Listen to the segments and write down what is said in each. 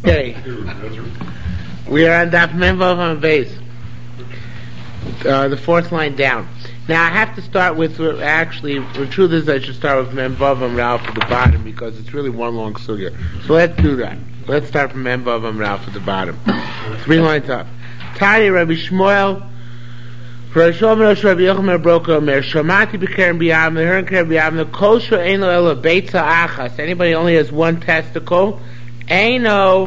Okay. We are on Daf Memvav on base. The fourth line down. Now I have to start with, actually, the truth is I should start with Memvav and Ralph at the bottom because it's really one long sugya. So let's do that. Let's start from Memvav and Ralph at the bottom. 3 lines up. Tani Rabbi Shmuel, Rabbi Shmuel, Rabbi Yochanan Broka Omer, Shamati b'Keren B'Yam, the Heron Keren B'Yam, the Kosher Eino Ela Beitza Achas. Anybody only has one testicle? Eino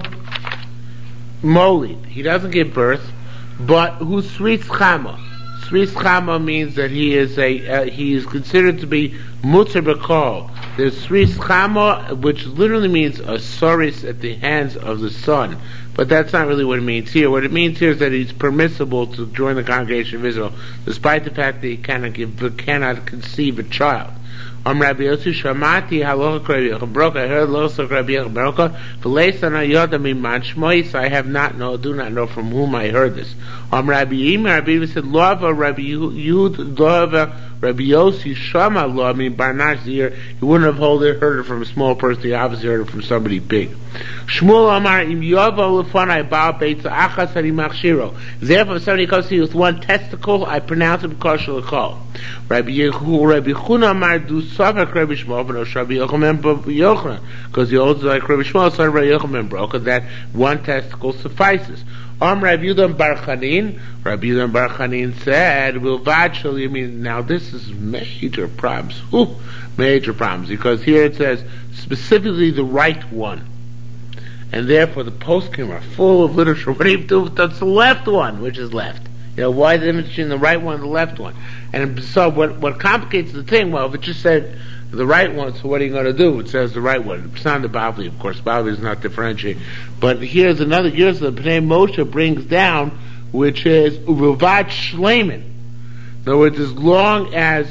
Molid. He doesn't give birth, but who's Sris Chama? Sris Chama means that he is considered to be Mutzer B'Kol. There's Sris Chama, which literally means a soris at the hands of the son. But that's not really what it means here. What it means here is that he's permissible to join the congregation of Israel, despite the fact that he cannot conceive a child. Rabbi Yossi Shamati Halacha Rabbi Yochanan Broka. I heard Losa Rabbi Yochanan Broka. V'leisana Yoda Miman Shmois. I do not know from whom I heard this. Rabbi Yima, Rabbi Yima said, Lova Rabbi Yud, Lova Rabbi Yossi Shama Lo. I mean, Barnash here, he wouldn't have heard it from a small person. He obviously heard it from somebody big. Shmuel Amar Im Yovo Lefonai Baal Beitza Achas Ani Machshiro. Therefore, if somebody comes to you with one testicle, I pronounce him kosher l'kol. Rabbi Chuna Amar Du Savak Rabbi Shmuel B'Nosh Rabbi Yochanan, because he holds like Rabbi Shmuel, son of Rabbi Yochanan Broka, that one testicle suffices. Rabbi Yudan Bar Chanin. Rabbi Yudan Bar Chanin said, "Will mean now this is major problems. Major problems, because here it says specifically the right one, and therefore the poskim are full of literature. What do you do if that's the left one, which is left? Why the difference between the right one and the left one? And so what complicates the thing? Well, if it just said the right one, so what are you going to do? It says the right one. It's not the Bavli, of course. Bavli is not differentiating. But here's the Pnei Moshe brings down, which is Uruvat Shleiman. In other words, as long as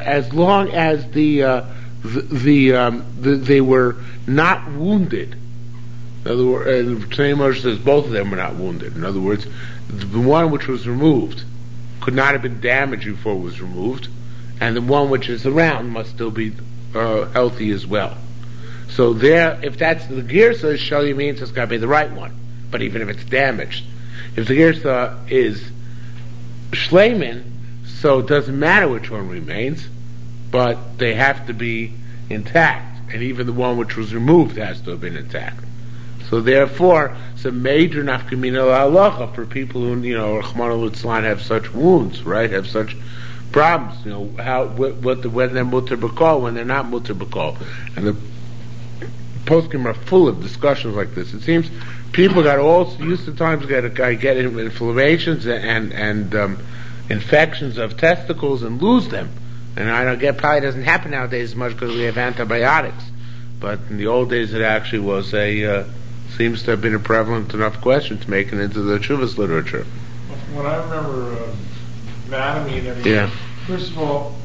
they were not wounded. In other words, Pnei Moshe says both of them were not wounded. In other words, the one which was removed could not have been damaged before it was removed, and the one which is around must still be healthy as well. So there, if that's the Girsa, Shali means it's got to be the right one. But even if it's damaged, if the Girsa is Shleiman, so it doesn't matter which one remains, but they have to be intact, and even the one which was removed has to have been intact. So therefore, it's a major nafkamina halacha for people who, Rachmana litzlan, have such wounds, right? Have such problems. When they're mutter b'kol, when they're not mutter b'kol, and the poskim are full of discussions like this. It seems people got all used to times get inflammations and infections of testicles and lose them, and I don't get probably doesn't happen nowadays as much because we have antibiotics. But in the old days, it actually was seems to have been a prevalent enough question to make it into the Chuvas literature. When I remember anatomy and everything, yeah. First of all,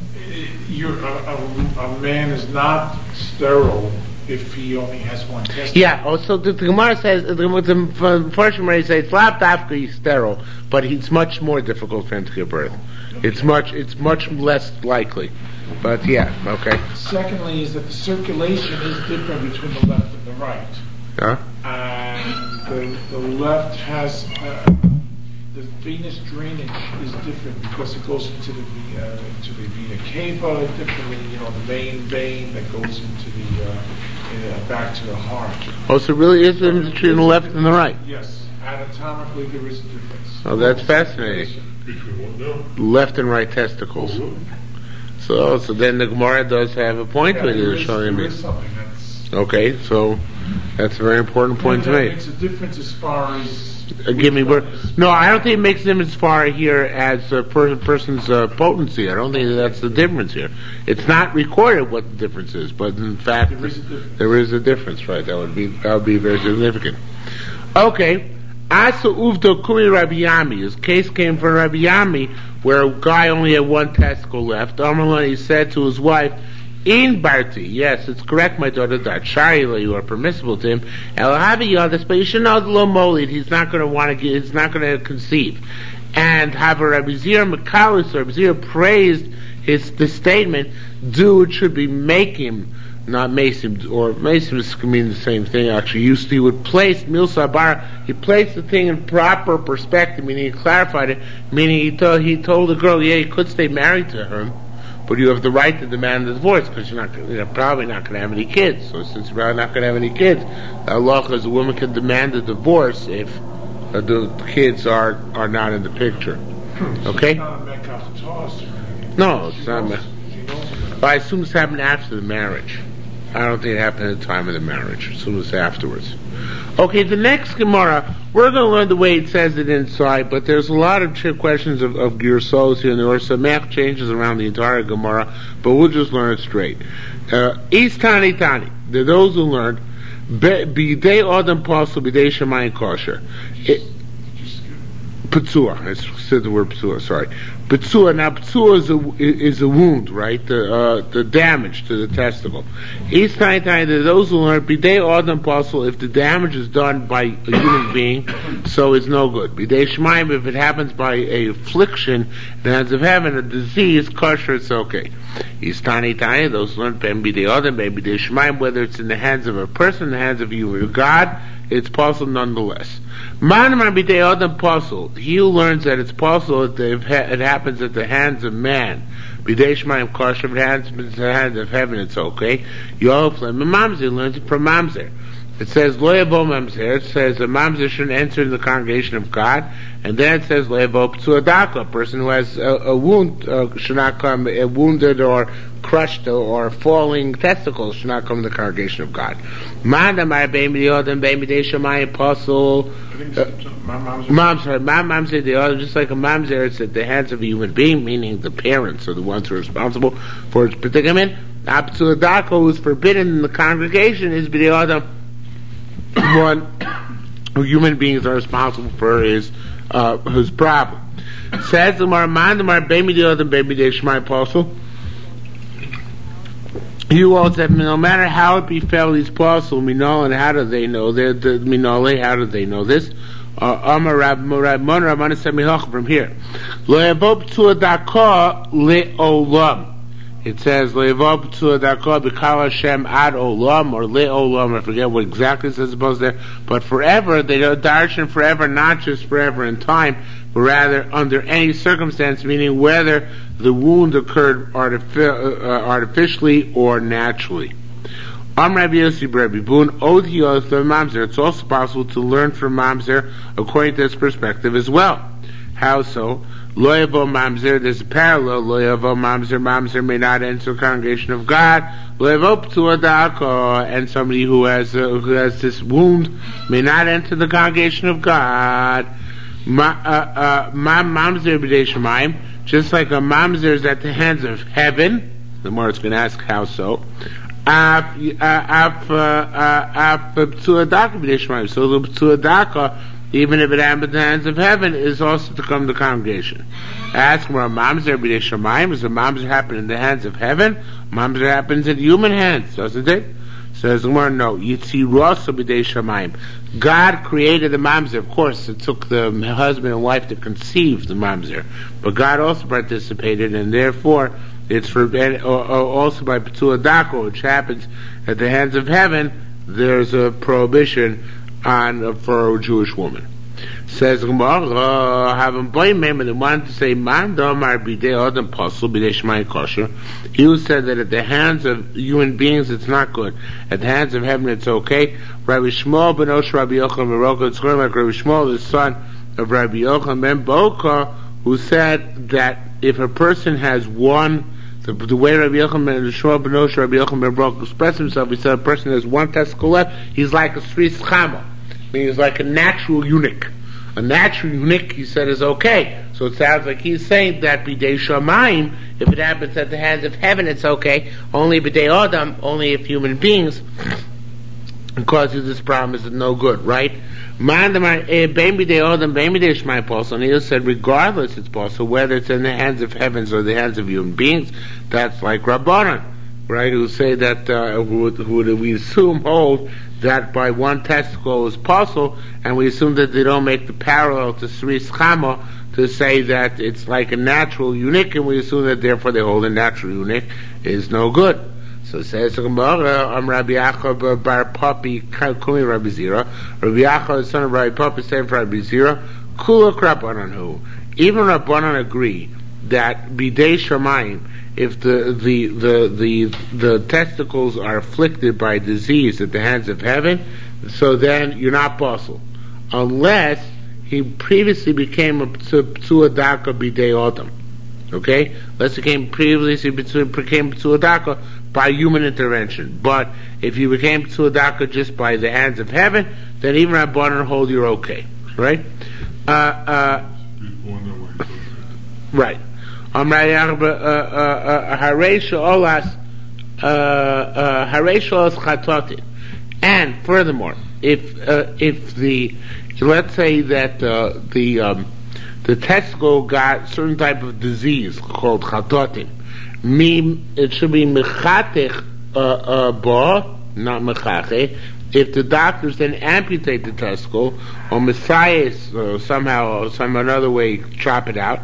a man is not sterile if he only has one testicle. Yeah. Also, the Gemara says the portion where he says it's not after he's sterile, but it's much more difficult for him to give birth. It's much less likely. But yeah, okay. Secondly, is that the circulation is different between the left and the right. Huh? And the left has the venous drainage is different because it goes into the vena cava differently. The main vein that goes into the back to the heart. Oh, so really is the difference between the left and the right? Yes, anatomically there is a difference. Oh, that's fascinating. Left and right testicles. So then the Gemara does have a point with it. There is something that's... Okay, so that's a very important point to make. It makes a difference as far as... Give me word. No, I don't think it makes a difference as far here as a person's potency. I don't think that's the difference here. It's not recorded what the difference is, but in fact, there is a difference, right? That would be very significant. Okay. Asa Uvdo Kuri Rabbi Yami. His case came from Rabbi Yami, where a guy only had one testicle left. Amalani said to his wife, In Barti, yes, it's correct, my daughter, that Sharila, you are permissible to him. Elahavi Yadis, but you should know the low molid, he's not going to conceive. And have a Rabbi Zir Makalis, Rabbi Zir praised the statement, it should be make him not mesim, or mesim can mean the same thing actually. He would place milsa bar, he placed the thing in proper perspective, meaning he clarified it, meaning he told the girl, yeah, you could stay married to her, but you have the right to demand the divorce because you're probably not going to have any kids. So since you're probably not going to have any kids, Allah, because a woman can demand a divorce if the kids are not in the picture. Okay? No, it's not. But I assume this happened after the marriage. I don't think it happened at the time of the marriage. I assume it's afterwards. Okay, the next Gemara, we're going to learn the way it says it inside, but there's a lot of questions of Girsos here, and there are some math changes around the entire Gemara, but we'll just learn it straight. Tani, they're those who learned, B'dei Adam Pasul, B'dei Shemayim Kosher. Ptsua, I said the word ptsua, sorry. Ptsua, now ptsua is a wound, right? The damage to the testicle. Each time those who learn, bidei adam pasul, if the damage is done by a human being, so it's no good. Bidei shemaim, if it happens by a affliction, in the hands of heaven, a disease, kosher, it's okay. Each time those who learn, ben bidei adam, ben bidei shemaim, whether it's in the hands of a person, in the hands of you or God, it's possible nonetheless. Man bidei adam pasul. He who learns that it's possible if it happens at the hands of man. Bidei shemaim kosher, if it happens at the hands of heaven, it's okay. Yochel mamzer learns it from mamzer. It says lo yavo mamzer. It says a mamzer shouldn't enter in the congregation of God, and then it says lo yavo p'tzuadaka. A person who has a wound should not come. A wounded or crushed or falling testicles should not come to the congregation of God. Mamzer, the other, just like a mamzer, it's at the hands of a human being, meaning the parents are the ones who are responsible for its predicament. Aptsuadaka, who is forbidden in the congregation, is the other one who human beings are responsible for his problem. Says the Marman, baby the other, baby the Shemai Apostle. You all said, no matter how it befell these apostles, Minol, and how do they know? Minole, how do they know this? Amar Rab Mon said from here. Lo yavob tzuadaka le'olam. It says lo yavob tzuadaka b'kal Hashem ad olam or le'olam. I forget what exactly it says above there, but forever. They don't darshan forever, not just forever in time, but rather under any circumstance, meaning whether the wound occurred artificially or naturally. It's also possible to learn from mamzer according to this perspective as well. How so? Loyavo mamzer, there's a parallel. Loyavo mamzer may not enter the congregation of God. Loyavo p'tuadaka, and somebody who has this wound may not enter the congregation of God. Mamzer b'dei shemaim, just like a mamzer is at the hands of heaven. The more it's going to ask how so. So the p'tuadaka, even if it happens at the hands of heaven, is also to come to the congregation. Ask where a mamzer b'dei shemaim, does a mamzer happen in the hands of heaven? Mamzer happens in human hands, doesn't it? Says the word no. Yitzirasa b'dei shemaim. God created the mamzer. Of course, it took the husband and wife to conceive the mamzer, but God also participated, and therefore it's forbidden. Also by p'tuadaka, which happens at the hands of heaven, there's a prohibition for a Jewish woman. Says Gemara, having boy member that wanted to say man damar bidei adam pasul bidei shemai kosher. He who said that at the hands of human beings it's not good, at the hands of heaven it's okay. Rabbi Shmuel ben Osh Rabbi Yochanan Meroka, it's like Rabbi Shmuel, the son of Rabbi Yochanan ben Boka, who said that if a person has one, the way Rabbi Yochanan ben Shmuel ben Osh Rabbi Yochanan ben Boka expressed himself, he said a person has one testicle left, he's like a Sris Chama. I mean, he's like a natural eunuch. A natural eunuch, he said, is okay. So it sounds like he's saying that b'dei shamayim, if it happens at the hands of heaven, it's okay. Only b'dei adam, only if human beings causes this problem is no good, right? And he said, regardless, it's possible whether it's in the hands of heavens or the hands of human beings. That's like Rabbanan, right? Who say that who we assume hold that by one testicle is possible, and we assume that they don't make the parallel to Sris Chama to say that it's like a natural eunuch, and we assume that therefore they hold a natural eunuch is no good. So it says the Gemara, Rabbi Yaakov bar Papi kumi Rabbi Zira. Rabbi Yaakov, son of Rabbi Papi, said for Rabbi Zira, Kula Krabananhu. Even Rabbanan agree that bidei shamayim, if the testicles are afflicted by disease at the hands of heaven, so then you're not possible, unless he previously became a psuadaka bidei odam. Okay, unless he became psuadaka by human intervention. But if you became psuadaka just by the hands of heaven, then even Rabbanan hold you're okay, right? Right. And furthermore, if let's say that the testicle got certain type of disease called chatotin, it should be mechatech not mechache. If the doctors then amputate the testicle, or messiahs, somehow, some another way, chop it out,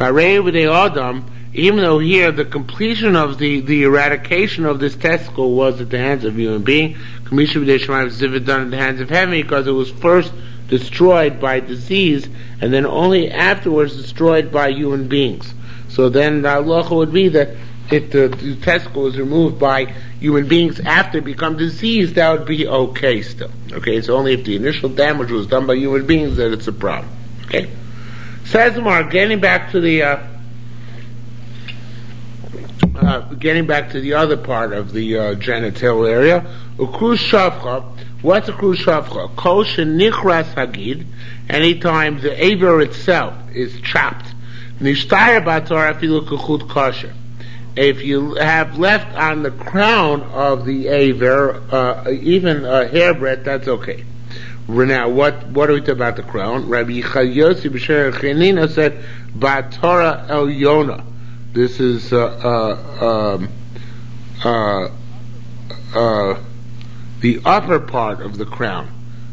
even though here the completion of the eradication of this testicle was at the hands of a human being, done at the hands of heaven, because it was first destroyed by disease, and then only afterwards destroyed by human beings. So then the halacha would be that if the testicle is removed by human beings after it becomes diseased, that would be okay still. Okay, it's only if the initial damage was done by human beings that it's a problem. Okay? Says Mar, getting back to the other part of the genital area, ukrus shavcha. What's a krus shavcha? Kol shenichras hagid. Anytime the aver itself is chopped, nishtayr bator afilu kechut kosher. If you have left on the crown of the aver, even a hairbreadth, that's okay. Now, what do we talk about the crown? Rabbi Yossi b'Sher Chanina said, "Batora el Yona." This is the upper part of the crown.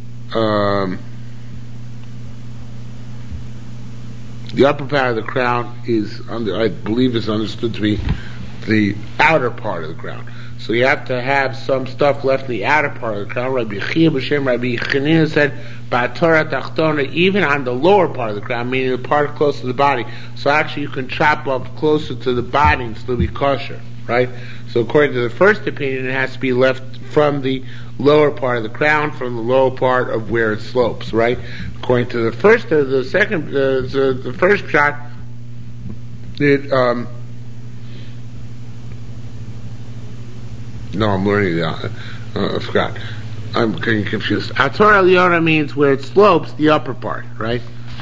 The upper part of the crown is, I believe, is understood to be the outer part of the crown. So you have to have some stuff left in the outer part of the crown. Rabbi Chia b'Shem Rabbi Chanina said, "Ba'torah tachtona," even on the lower part of the crown, meaning the part close to the body. So actually, you can chop up closer to the body and still be kosher, right? So according to the first opinion, it has to be left from the lower part of the crown, from the lower part of where it slopes, right? According to the first shot, no, I'm learning that. I forgot. I'm getting confused. Ator Eliona means where it slopes, the upper part, right?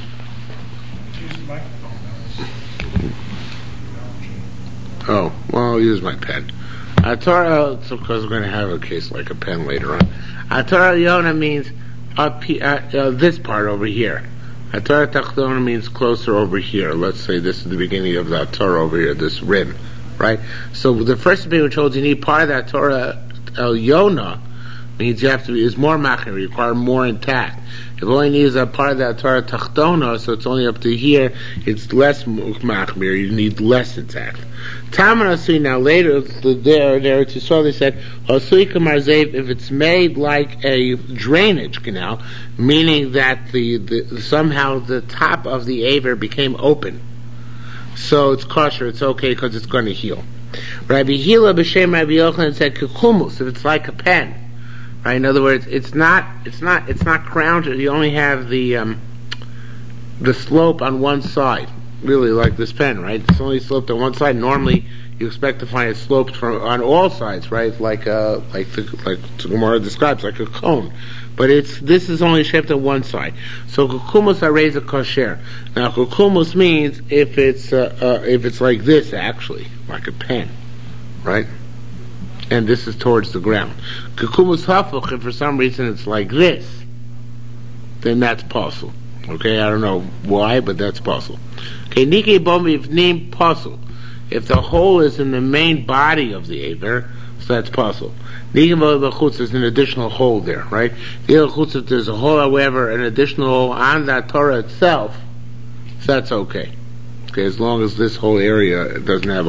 Oh, well, I'll use my pen. Ator, it's because we're going to have a case like a pen later on. Ator Eliona means up this part over here. Ator Tachtona means closer over here. Let's say this is the beginning of the Ator over here, this rim. Right? So the first opinion which holds you need part of that Torah Yona means you have to is more machir, you require more intact. If only needs a part of that Torah Tachtona, so it's only up to here, it's less machir, you need less intact. Tamana see now later there to saw they said if it's made like a drainage canal, meaning that the somehow the top of the aver became open. So it's kosher, it's okay because it's going to heal. Rabbi Hila b'Shem Rabbi Yochanan said kukumus, if it's like a pen, right? In other words, it's not crowned. You only have the slope on one side, really like this pen, right? It's only sloped on one side. Normally, you expect to find it sloped on all sides, right? Like Gemara describes, like a cone. But this is only shaped on one side. So kukumus areza kosher. Now kukumus means if it's like this, actually, like a pen, right? And this is towards the ground. Kukumus hafuch, if for some reason it's like this, then that's possible. Okay, I don't know why, but that's possible. Okay, nike bomi if named possible. If the hole is in the main body of the aver, so that's possible. There's an additional hole there, right? If there's a hole, however, an additional hole on that Torah itself, so that's okay. Okay, as long as this whole area doesn't have a hole.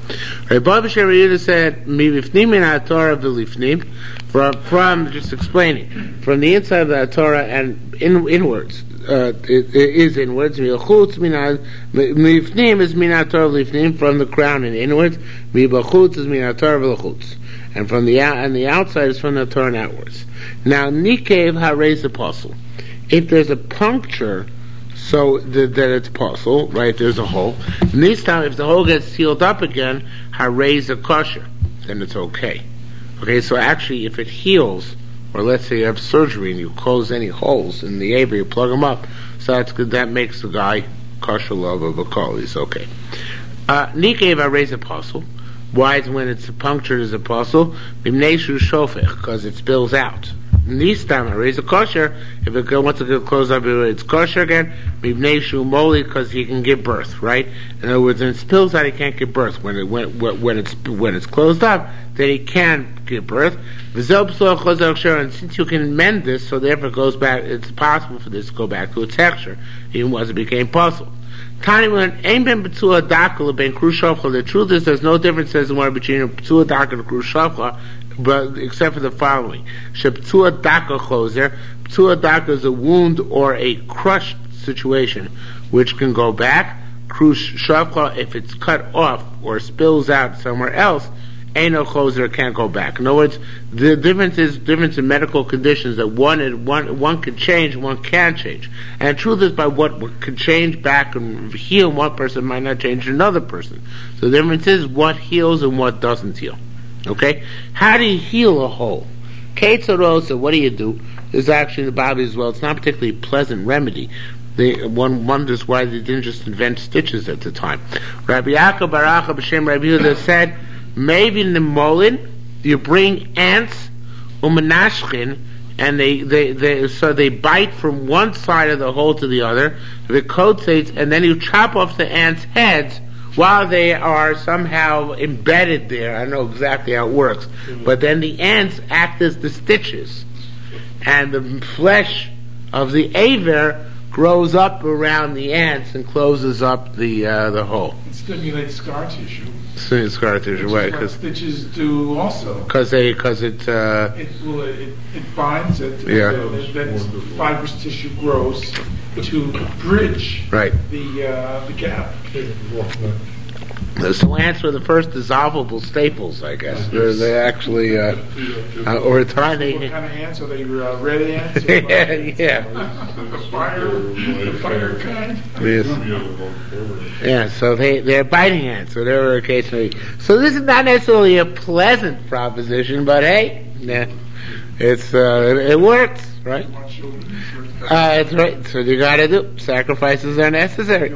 Rabbi Yehuda said, "Mivifnim min Torah v'lifnim," from just explaining from the inside of the Torah and inwards. It is inwards. Mivchutz mivifnim is min Torah v'lifnim, from the crown and inwards. Mivchutz is min Torah v'lchutz, and from the outside is from the Torah and outwards. Now, nikev harei apostle. If there's a puncture, so that it's possible, right? There's a hole. And this time, if the hole gets sealed up again, harei a kosher, then it's okay. Okay, so actually, if it heals, or let's say you have surgery and you close any holes in the aver, you plug them up, so that's good. That makes the guy kosher love of a call. He's okay. Nikev harei apostle. Why is when it's punctured as a apostle? Bimneshu shofech, because it spills out. This time, I raise a kosher. If it wants to get closed up, it's kosher again. Bimneshu moli, because he can give birth, right? In other words, when it spills out, he can't give birth. When it's closed up, then he can give birth. And since you can mend this, so therefore it goes back. It's possible for this to go back to its texture, even once it became puzzle. The truth is, there's no difference, says the word, between a p'tua daka and a krushavcha, but except for the following: p'tua daka choser. P'tua daka is a wound or a crushed situation, which can go back. Krushavcha, if it's cut off or spills out somewhere else, Eino choser, can't go back. In other words, the difference in medical conditions, that one can change, one can't change. And the truth is, by what can change back and heal one person might not change another person. So the difference is what heals and what doesn't heal. Okay? How do you heal a hole? Ketzarosa, what do you do? Is actually in the Bible as well. It's not a particularly pleasant remedy. One wonders why they didn't just invent stitches at the time. Rabbi Yaakov Baruch B'Shem Rabbi Yehuda said, maybe in the molin, you bring ants, umanashkin, and they bite from one side of the hole to the other, the cotates, and then you chop off the ants' heads while they are somehow embedded there. I don't know exactly how it works, but then the ants act as the stitches, and the flesh of the aver grows up around the ants and closes up the hole. It stimulates scar tissue. Scar tissue, right? Because stitches do also. Because it binds it. Yeah. Then fibrous tissue grows to bridge. Right. The gap. So ants were the first dissolvable staples, I guess. They actually, or trying to. What kind of ants are they? Red ants? Yeah. The fire kind. Yes. Yeah. So they're biting ants, whatever occasionally. So this is not necessarily a pleasant proposition, but hey, yeah, it works, right? It's right. So you got to do. Sacrifices are necessary.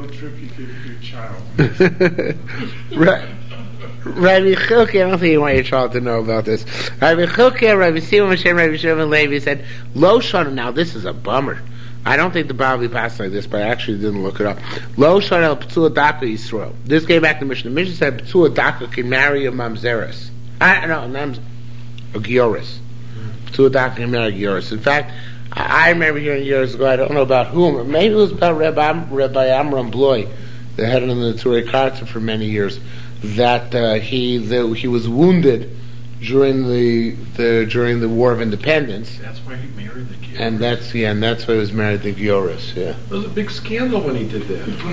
Right. Rabbi Chilke, I don't think you want your child to know about this. Rabbi Chilke, Rabbi Simon Hashem, Rabbi Shimon Levi said, Lo Shana, now this is a bummer. I don't think the Bible passed like this, but I actually didn't look it up. Lo Shana el P'tua Daka Yisrael. This came back to the Mishnah. The Mishnah said P'tua Daka can marry a mamzeres. A Gioris. P'tua Daka can marry a Gioris. In fact, I remember hearing years ago, I don't know about whom, maybe it was about Rabbi Amram Bloy, the head of the Turei Karta for many years, that he was wounded during the War of Independence. That's why he married the Gioris. And that's why he was married to Gioris. Yeah. It was a big scandal when he did that.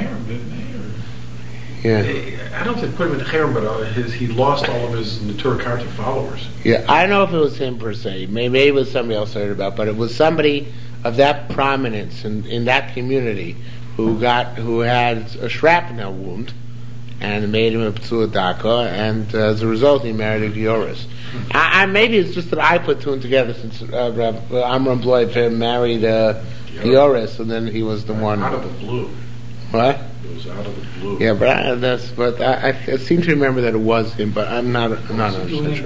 Yeah. I don't think put him in Cherem, but he lost all of his Turei Karta followers. Yeah, I don't know if it was him per se. Maybe it was somebody else I heard about, but it was somebody of that prominence in that community who had a shrapnel wound, and made him a P'tua Daka, and as a result he married a Gioris. Maybe it's just that I put two and together, since Amram Bloy married Gioris, and then he was the one. Out of the blue. What? It was out of the blue. Yeah, but I seem to remember that it was him, but I'm not 100%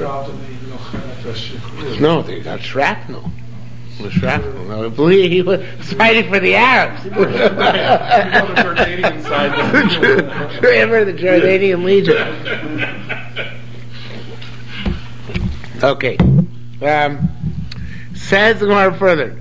sure. No, they got shrapnel. The shrapnel. No, I believe he was fighting for the Arabs. the Jordanian side. Remember the Jordanian Legion. Okay. Says the Gemara further.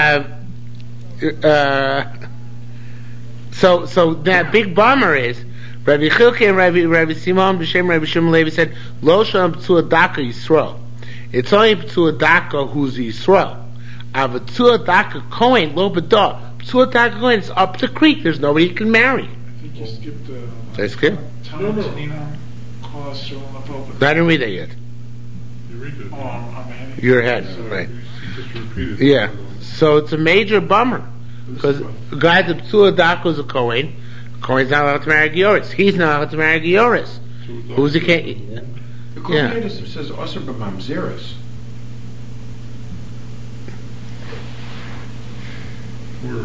So that big bummer is Rabbi Chilke and Rabbi Simon B'Shem Rabbi Shimon Levi said, Lo Shalom P'tua Daka Yisrael. It's only P'tua Daka who's Yisrael. Ava P'tua Daka Kohen Lo B'dah. P'tua Daka Kohen is up the creek. There's nobody he can marry. I think you skipped Did I skip? I didn't read that yet. You read it. Oh, I'm ahead. You're ahead, right? Just repeated. Yeah. So it's a major bummer. Because the guy that P'tua Daka is a Kohen. Kohen's not allowed to marry Gioris. He's not allowed to marry Gioris. Who's the king? The Kohen says Asr b'mamzeres. Where?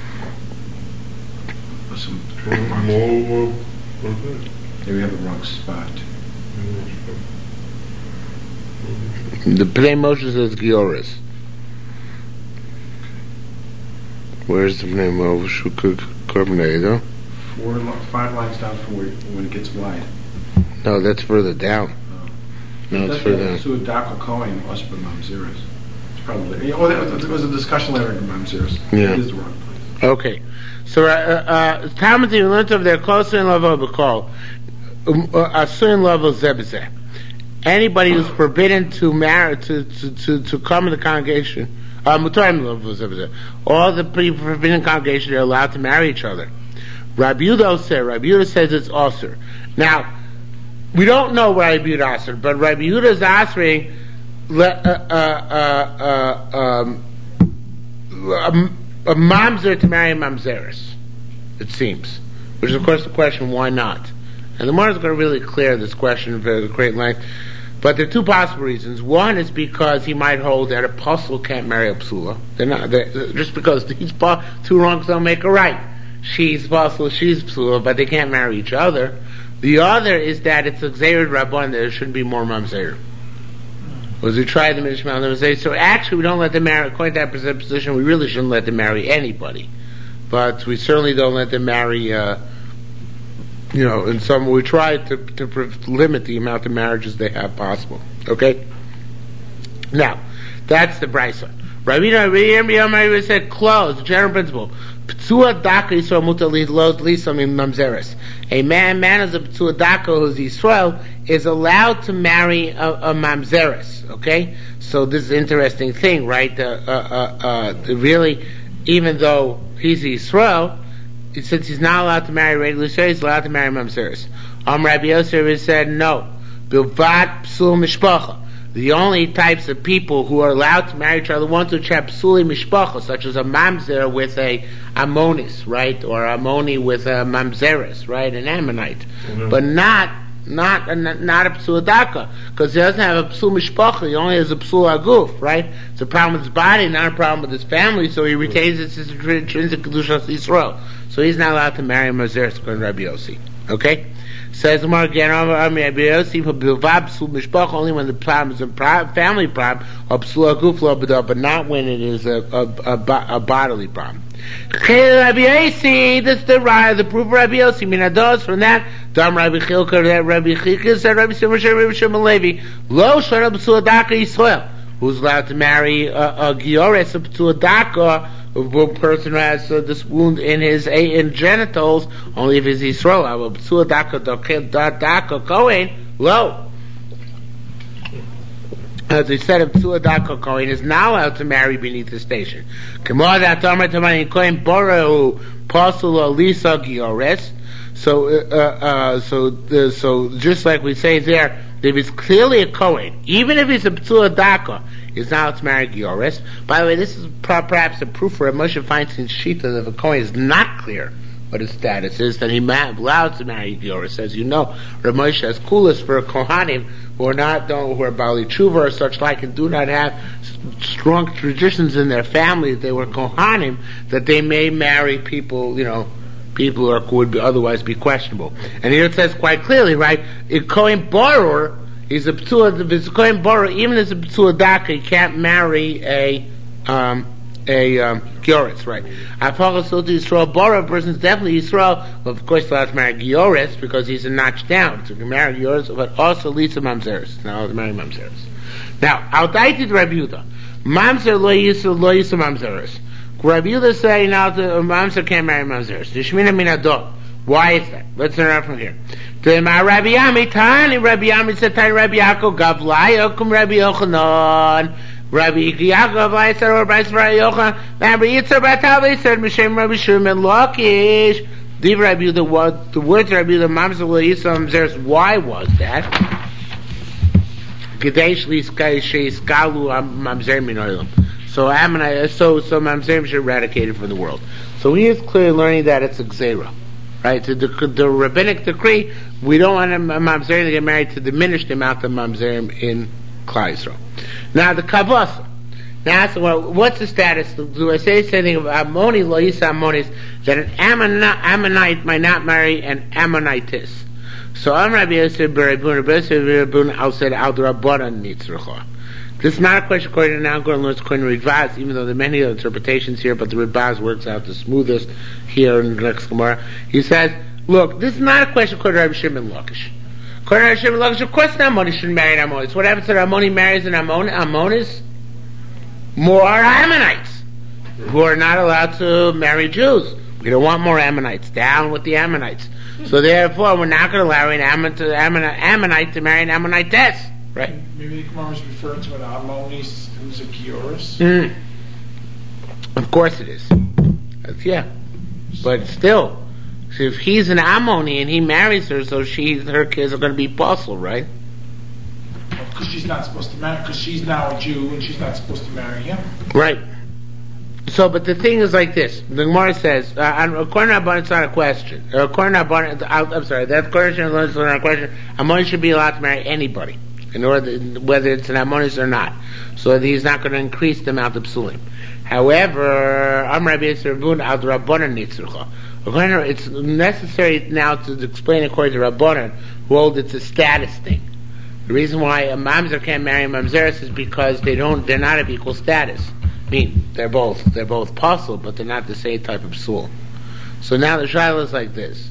Maybe we have the wrong spot. The Pnei Moshe says Gioris. Where's the Pnei Moshe? Korbanei, 5 lines down from when it gets wide. No, that's further down. No, it's further down. P'tua Daka Kohen Asr b'mamzeres. It's probably. Oh, there was a discussion later in Mamzeres. Yeah. It is the wrong place. Okay. So, Talmud even learned of their closer in level of the call. Asur level zebzeh. Anybody who's forbidden to marry, to come in the congregation, all the people forbidden congregation are allowed to marry each other. Rabbi Yehuda says it's Asur. Now, we don't know what Rabbi Yehuda Asur, but Rabbi Yehuda is answering a mamzer to marry a mamzeres, it seems. Which is, of course, the question, why not? And the Gemara is going to really clear this question for great length. But there are two possible reasons. One is because he might hold that a apostle can't marry a psula. Just because these two wrongs don't make a right. She's apostle, she's psula, but they can't marry each other. The other is that it's a Gzeirah Rabban, that there shouldn't be more mamzer. Was we tried the Mishmal and say, so actually we don't let them marry, according to that position, we really shouldn't let them marry anybody. But we certainly don't let them marry, in some, we try to limit the amount of marriages they have possible. Okay? Now, that's the Brisa. Rabbi said, close, general principle. P'tua Daka Yisrael mutar lisam mamzeres. A man as a P'tua Daka who's Yisrael is allowed to marry a mamzeres. Okay? So this is an interesting thing, right? Really, even though he's Yisrael, since he's not allowed to marry regular Yisrael, he's allowed to marry mamzeres. Rabbi Yosef said no. Bilvat psul mishpacha. The only types of people who are allowed to marry each other, ones which have psuli mishpacha, such as a mamzer with a ammonis, right, or ammoni with a mamzeres, right, an ammonite, but not a psul daka, because he doesn't have a psul mishpacha. He only has a psul aguf, right? It's a problem with his body, not a problem with his family. So he retains his intrinsic kedushas Yisrael. So he's not allowed to marry a mamzeres according to Rabbi Yossi. Okay. Says the Gemara again, only when the problem is a family problem, but not when it is a bodily problem. This is the proof of Rabbi Yossi. Minados from that, Dam Rabbi Chilka, Rabbi Chilka said, Rabbi Shimon Levi, Lo Shana B'P'tua Daka Yisrael, who's allowed to marry a Giores, a P'tua Daka, a person who has this wound in his genitals, only if he's Yisrael. P'tua Daka Kohen, lo. As we said, P'tua Daka Kohen is not allowed to marry beneath the station. So just like we say there, if he's clearly a Kohen, even if he's a P'tua Daka, he's not allowed to marry Gioris. By the way, this is perhaps a proof for Moshe Feinstein's Shita that if a Kohen is not clear what his status is, then he's allowed to marry Gioris. As you know, Rav Moshe has kulas for Kohanim who are Bali Tshuva or such like, and do not have strong traditions in their family that they were Kohanim, that they may marry people, people who would otherwise be questionable. And here it says quite clearly, right? In Kohen Boror, he's a P'tua, if it's a Kohen Boror, even as a P'tua Daka, he can't marry a Gioris, right? Yisrael Boror, a person's definitely Yisrael, well, of course, allowed to marry Gioris because he's a notch down. So he can marry Gioris, but also Lisa Mamzeres. Now, allowed to marry Mamzeres. Now, Aldaiti to Rabbi Yehuda. Mamzer lo Yisa Mamzeres. Rabbi Yehuda say now the Mamzer can't marry Mamzeres. Yishmina min ador. Why is that? Let's learn out from here. Rabbi Yami said, Rabbi Yaakov Gavlai, Okum Rabbi Yochanan. Rabbi Yaakov said, or Rabbi Yochanan. Rabbi Yitzhak Batali said, Mishem Rabbi Shimon Lakish. The words Rabbi the Mamzer Yisrael Mamzeres. Why was that? Kadesh Liskalu Mamzer Minoilam. So Mamzerim should eradicate it from the world. So he is clearly learning that it's a Gzeira. Right? The rabbinic decree, we don't want a Mamzerim to get married to diminish the amount of Mamzerim in Klal Yisrael. Now the Kavasa. Now, well, what's the status? Do I say something about Ammoni, Lo Yisa Ammonis, that an Ammonite might not marry an Ammonitess? So Rabbi Yosef Berabun outside Al Rabbanan Nitzracha. This is not a question according to now going to according to Ridvaz, even though there are many other interpretations here, but the Ridvaz works out the smoothest here in the next Gemara. He says, look, this is not a question according to Rabbi Shimon Lakish. According to Rabbi Shimon Lakish, of course an Ammoni shouldn't marry an Ammonis. What happens if an Ammoni marries an Ammonis? More Ammonites who are not allowed to marry Jews. We don't want more Ammonites. Down with the Ammonites. So therefore, we're not going to allow an Ammonite to marry an Ammonitess. Right. Maybe the Gemara is referring to an Ammonis who's a Gioris. Of course it is. Yeah. But still, if he's an Ammoni and he marries her, so her kids are going to be apostle, right? Because she's not supposed to marry, because she's now a Jew and she's not supposed to marry him. Right. So, but the thing is like this. The Gemara says, according to Rabbanan, it's not a question. According to Rabbanan, I'm sorry, that's according to Rabbanan, it's not a question. Ammoni should be allowed to marry anybody, in order, whether it's an Ammonis or not. So he's not going to increase the amount of psulim. However, it's necessary now to explain according to Rabbanan, who hold it's a status thing. The reason why a mamzer can't marry a mamzeres is because they're not of equal status. I mean, they're both possible, but they're not the same type of psul. So now the shaila is like this.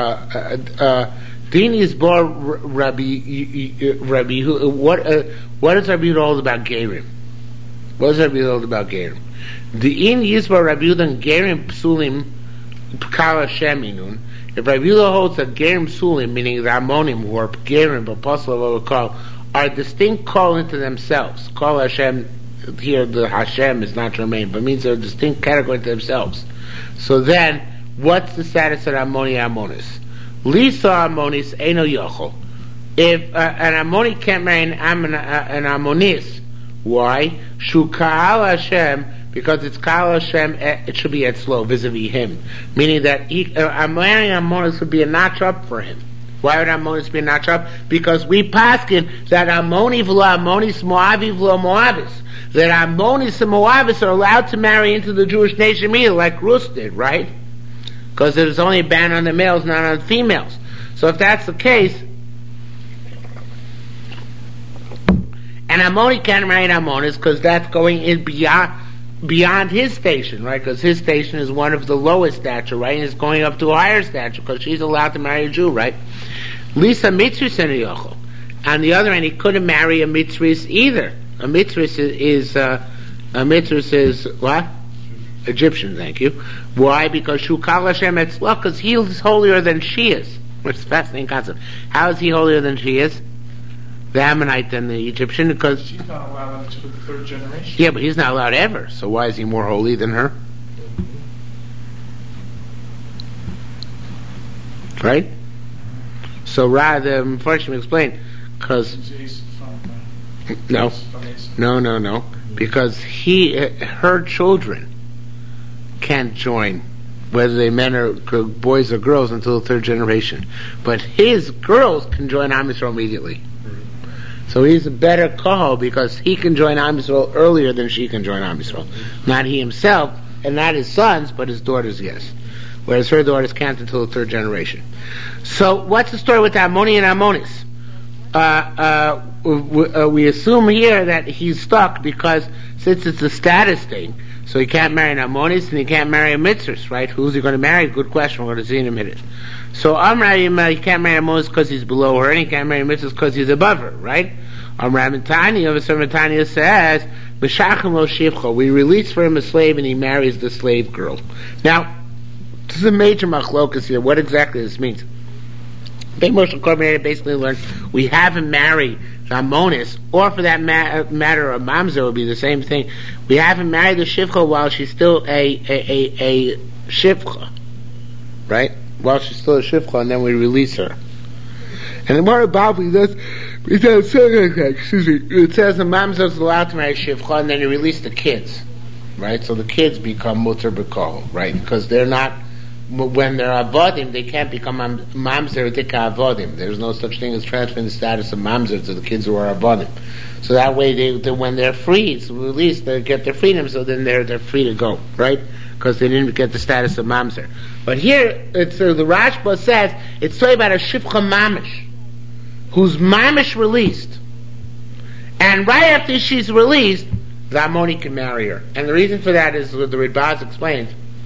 Din is bar Rabbi. What is Rabbi Yehuda hold about Gerim? What is Rabbi Yehuda hold about Gerim? The in Yisbar Rabbi Yehuda and Gerim psulim kala sheminun. If Rabbi Yehuda holds that Gerim psulim, meaning the Ammonim who are Gerim but possible of call, are distinct call into themselves. Call Hashem here, the Hashem is not Romain, but means they're a distinct category to themselves. So then, what's the status of Ammoni Ammonis? Lisa Ammonis Eino Yochel. If an Ammoni can't marry an Ammonis, why? Shu Ka'al Hashem, because it's Ka'al Hashem, it should be Etzlo, vis-a-vis him. Meaning that marrying Ammonis would be a notch up for him. Why would Ammonis be a notch up? Because we paskin that Ammoni v'lo Ammonis, Moavi v'lo Moavis. That Ammonis and Moavis are allowed to marry into the Jewish nation either, like Rus did, right? Because there's only a ban on the males, not on females. So if that's the case, and Ammoni can't marry an Ammonis because that's going in beyond his station, right? Because his station is one of the lowest stature, right? And it's going up to a higher stature because she's allowed to marry a Jew, right? Lisa Mitzris and Yochel. On the other hand, he couldn't marry a Mitzris either. A Mitzris is what? Egyptian, thank you. Why? Because Shukal Hashem Etzlah, because he is holier than she is. Which is a fascinating concept. How is he holier than she is? The Ammonite than the Egyptian? Because she's not allowed until the third generation. Yeah, but he's not allowed ever. So why is he more holy than her? Right? So rather, unfortunately, explain, because no, because her children can't join, whether they men or boys or girls, until the third generation. But his girls can join Am Yisrael immediately. So he's a better call because he can join Am Yisrael earlier than she can join Am Yisrael. Not he himself, and not his sons, but his daughters, yes. Whereas her daughters can't until the third generation. So what's the story with Ammoni and Ammonis? We assume here that he's stuck because since it's a status thing, so he can't marry an Ammonis and he can't marry a Mitzvah, right? Who's he going to marry? Good question. We're going to see in a minute. So he can't marry Ammonis because he's below her, and he can't marry Mitzvah because he's above her, right? Tanya says, we release for him a slave and he marries the slave girl. Now, This is a major machlokas here. What exactly this means? Beit Moshe Korban basically learned we haven't married Ramonis, or for that matter, a mamzer would be the same thing. We haven't married the shivcha while she's still a shivcha, right? While she's still a shivcha, and then we release her. And the more probably it says the mamzer is allowed to marry shivcha, and then you release the kids, right? So the kids become mutar b'kol, right? Because they're not. When they're avodim, they can't become mamzer tika avodim. There's no such thing as transferring the status of mamzer to the kids who are avodim. So that way, they when they're free, it's released, they get their freedom. So then they're free to go, right? Because they didn't get the status of mamzer. But here, it's the Rashba says it's talking about a shivcha mamish, who's mamish released, and right after she's released, the Amoni can marry her. And the reason for that is what the Ridbaz explains.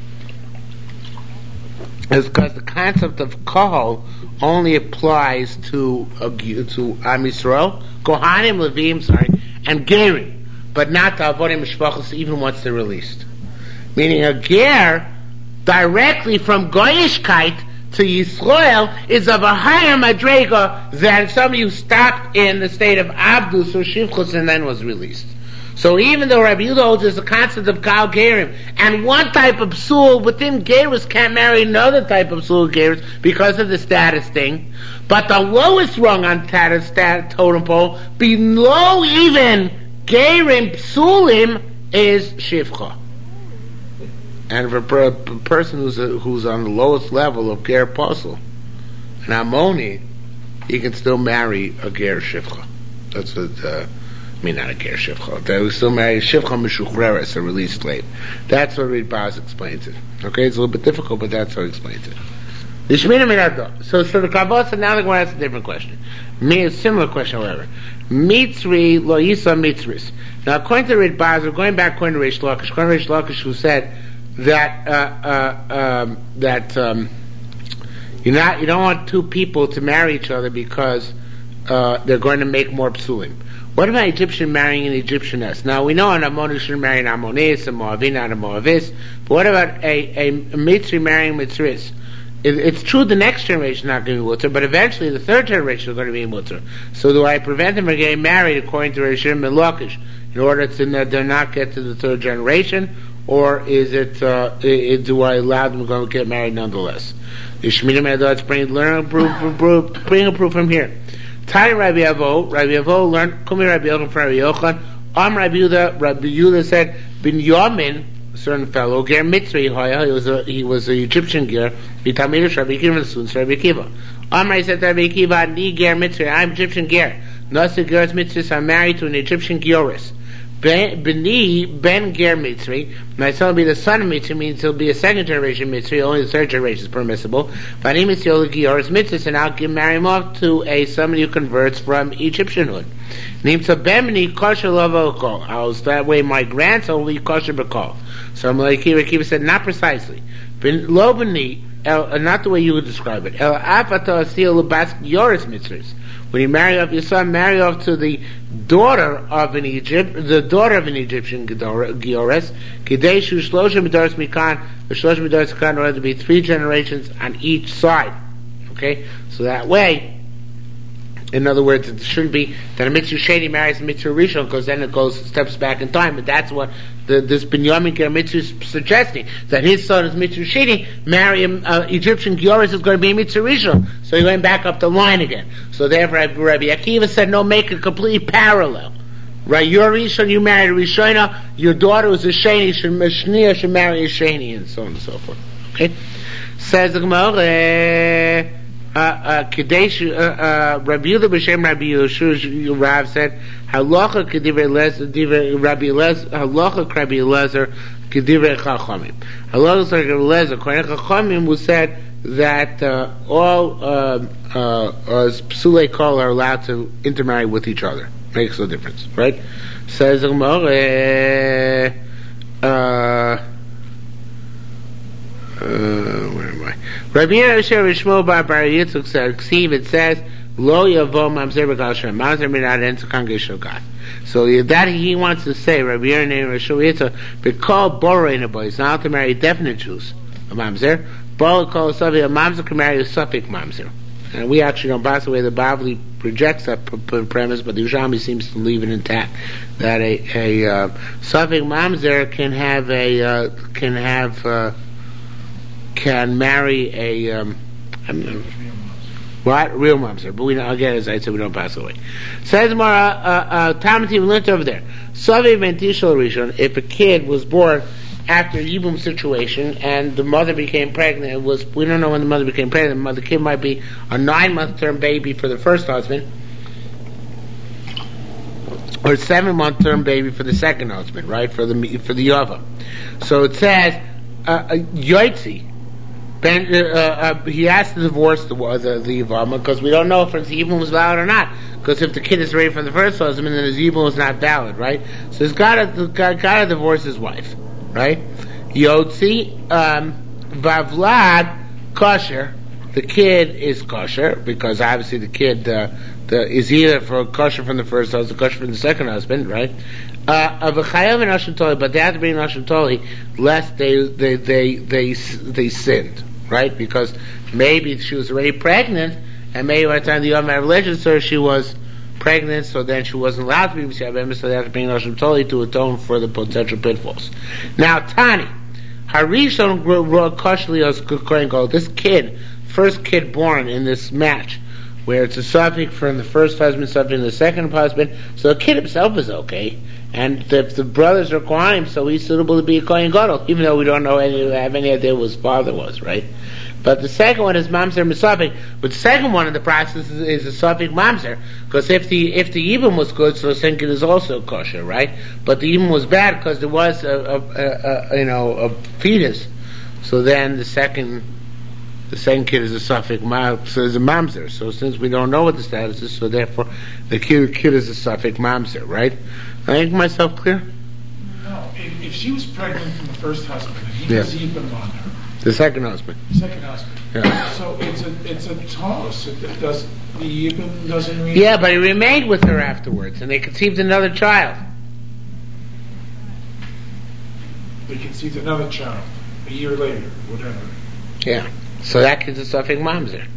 Is because the concept of kahal only applies to Am Yisrael, Kohanim, Levim, and Gerim, but not to Avodim Mishpachos even once they're released. Meaning a ger directly from Goyishkeit to Yisrael is of a higher madrega than somebody who stopped in the state of Abdus or Shivchus and then was released. So even though Rabbi Yehuda holds there's a concept of Kal Gerim, and one type of psul within Gerus can't marry another type of psul Gerus because of the status thing, but the lowest rung on status totem pole, below even Gerim psulim, is Shivcha. And for a person who's on the lowest level of Ger Posel, an Amoni, he can still marry a Ger Shivcha. That's what not a Ger Shivcha. They will still marry Shivcha Meshuchreres, a released slave. That's what Ridbaz explains it. Okay, it's a little bit difficult, but that's how he explains it. The Shemina Minado. So the Kavos, now the Gemara asks a different question. A similar question, however. Mitzri lo yisa mitzris. Now, according to Ridbaz, we're going back according to Reish Lakish. According to Reish Lakish, who said that you don't want two people to marry each other because they're going to make more psulim. What about Egyptian marrying an Egyptianess? Now we know an Ammoni should marry an Ammonis, a Moavina and a Moavis, but what about a Mitzri marrying Mitzris? It's true the next generation is not going to be mutter, but eventually the third generation is going to be mutter. So do I prevent them from getting married according to Rishim and Lakish in order to not get to the third generation, or is it do I allow them to get married nonetheless? The Shemina Me'adah bring a proof from here. Tari Rabbi Avo learned, Kumi Rabbi Yochanan from Rabbi Yochanan, Rabbi Yehuda said, Bin Yamin, a certain fellow, Ger Mitzri, he was an Egyptian ger, Vitamidish Rabbi Akiva, and students Rabbi Akiva. Amr said to Rabbi Akiva, Ni ger Mitzri, I'm Egyptian ger. Nasa ger's Mitzris, I'm married to an Egyptian Gioris. Beni Ben Ger Mitzri, my son will be the son of Mitzri, means he'll be a second generation Mitzri, only the third generation is permissible. Bani Mitzri will Gioris Mitzris, and I'll marry him off to somebody who converts from Egyptianhood. Nimsa Bemini Kosher Lavokol. That way my grandson will be Kosher Bakol. So Akiva said, not precisely. Lobani, not the way you would describe it. El Afata Asil Labask Yoris Mitzris. When you marry off your son, marry off to the daughter of an Egyptian Giores, Kedeshu Shlosha Midaris Mikan, the Shlosha Midaris Mikan, in order to be 3 generations on each side. Okay? So that way, in other words, it shouldn't be that a Mitzvah Sheni marries a Mitzvah Rishon, because then it steps back in time. But that's what this Binyamin Ger Mitzvah is suggesting, that his son is Mitzvah Sheni, marry an Egyptian Gioris is going to be a Mitzvah Rishon. So he went back up the line again. So therefore Rabbi Akiva said, no, make it completely parallel. Right, you're Rishon, you married a Rishona, your daughter was a Sheni, Shnia should marry a Sheni, and so on and so forth. Okay? Says the Gemara, Rabbi Yehuda b'shem Rabbi Yeshua Rav said, Halacha k'divrei Rabbi Eliezer, Halacha k'Rabbi Eliezer k'divrei Chachamim. Halacha k'Rabbi Eliezer, according to Chachamim, who said that all psulei kol are allowed to intermarry with each other. Makes no difference, right? Says the Gemara, where am I? Rabbi Yeshua Shmuel Bar Yitzchak said, it says, Lo Yavo Mamzer B'Gal Shem, Mamzer Minad Enter Congregation of God. So that he wants to say, Rabbi Yeshua Yitzchak, B'Kol Borei Nabo, he's not to marry definite Jews, a Mamzer, Baal call Safi a mamzer can marry a Sufik mamzer. And we actually don't pass away. The Bavli rejects that premise, but the Yerushalmi seems to leave it intact. That a Sufik mamzer can marry a real mamzer, but we don't, again, as I said, we don't pass away. Says Mara, Talmudim learned over there. Sufik mentishal rishon. If a kid was born after a Yibum situation and the mother became pregnant, we don't know when the mother became pregnant. The kid might be a 9-month term baby for the first husband, or a 7-month term baby for the second husband, right? For the Yava. So it says Yoitzi. He has to divorce the Yavama because we don't know if his Yibum was valid or not. Because if the kid is raised from the first husband, then his Yibum is not valid, right? So he's got to divorce his wife. Right? Yotzi, Vavlad, kosher. The kid is kosher because obviously the kid is either for kosher from the first husband, kosher from the second husband, right? V'chayav and Ashim Toli, but they have to bring Ashim Toli lest they sinned, right? Because maybe she was already pregnant, and maybe by the time the Yom had relationship, she was pregnant, so then she wasn't allowed to be Messiah, so they have to bring Ashim Toli to atone for the potential pitfalls. Now, Tani, Harishon Koshli Kohen Gadol, this kid, first kid born in this match, where it's a suffix from the first husband, suffix from the second husband, so the kid himself is okay, and if the brothers are Kohanim, so he's suitable to be a Kohen Gadol, even though we don't have any idea who his father was, right? But the second one is mamzer misafik. But the second one in the process is a safik mamzer, because if the yibum was good, so the second kid is also kosher, right? But the yibum was bad because there was a fetus. So then the second kid is a safik mamzer, so is a mamzer. So since we don't know what the status is, so therefore the kid is a safik mamzer, right? I make myself clear? No, if she was pregnant from the first husband, and he was yibum on her. The second husband. Yeah. So it's a toss. The Yibum doesn't really. Yeah, but he remained with her afterwards, and they conceived another child. They conceived another child a year later, whatever. Yeah. So that kid's a suffix mamzer.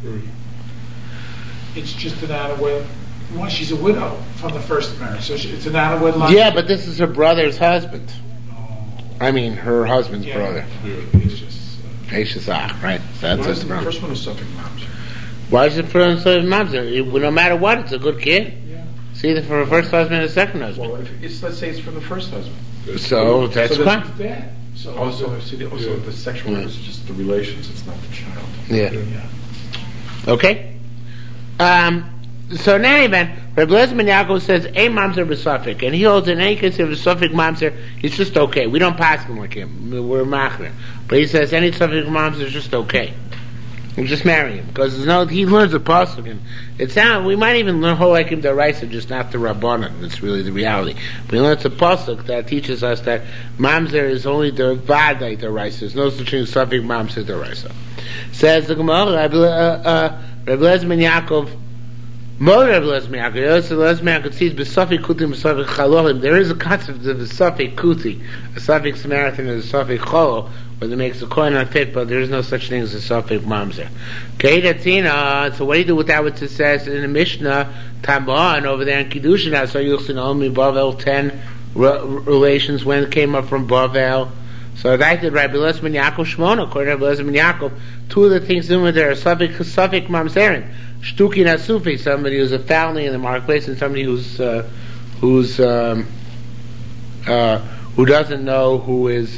It's just an out-of-wed. Well, she's a widow from the first marriage, so it's an out-of-wed line. Yeah, but this is her brother's husband. I mean, her husband's brother. It's just. Right? So that's the first one is suffix mamzer. Why is it for a suffix mamzer? No matter what, it's a good kid. Yeah. It's either for a first husband or a second husband. Well, let's say it's for the first husband. So that's fine. The sexual is just the relations. It's not the child. Yeah. Okay. So in any event, Reb Eliezer ben Yaakov says a mamzer b'safik, and he holds in any case of a safik mamzer, he's just okay. We don't pass him like him. We're machmer, but he says any safik mamzer is just okay. We just marry him because he learns a pasuk, and we might even learn whole like him the Raisa, just not the Rabbanan. That's really the reality. But he learns a pasuk that teaches us that mamzer is only the vaday the Raisa. There's no such thing as safik mamzer the Raisa. Says the Gemara, Reb Eliezer ben Yaakov. There is a concept of a suffix kuti, a suffix Samaritan, and a suffix cholo, where it makes a coin on fit, but there is no such thing as a suffix mamzer. Okay, so what do you do with that which it says in the Mishnah, Taban, over there in Kiddushin, so you'll see only Bavel 10 relations when it came up from Bavel. So that did Rabbi Eliezer ben Yaakov Shmona, according to Rabbi Eliezer ben Yaakov, two of the things in there are suffix mamzerin. Shtuki Nasufi, somebody who's a foundling in the marketplace, and somebody who doesn't know whose